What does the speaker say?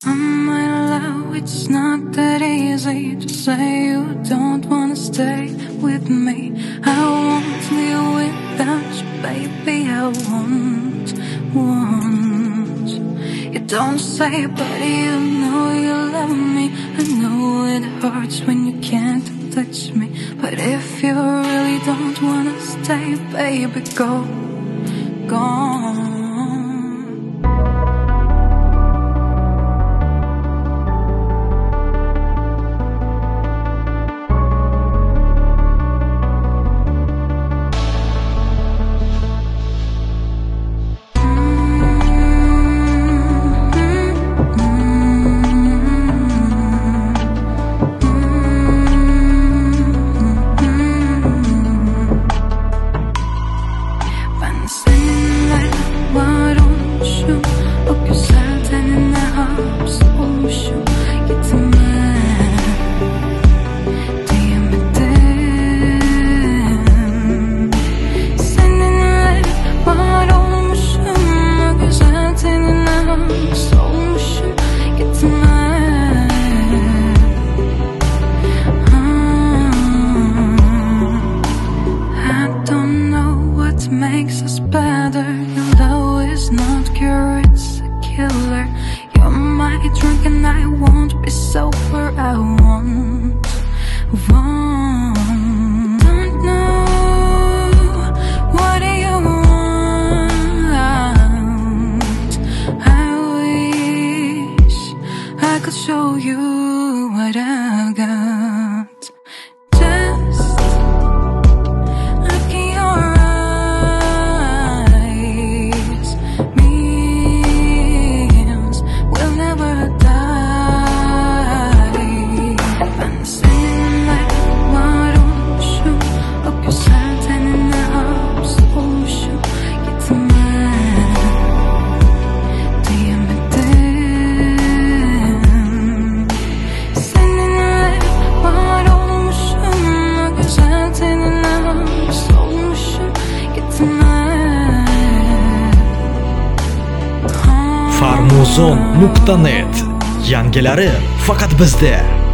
My love, it's not that easy to say you don't wanna stay with me. I won't live without you, baby. I won't. You don't say, but you know you love me. I know it hurts when you can't touch me, but if you really don't wanna stay, baby, go. Makes us better. Your love is not cure, it's a killer. You're my drink and I won't be sober. I won't. Don't know what do you want. I wish I could show you what I've got. Farmuzon.net yangilari faqat bizda.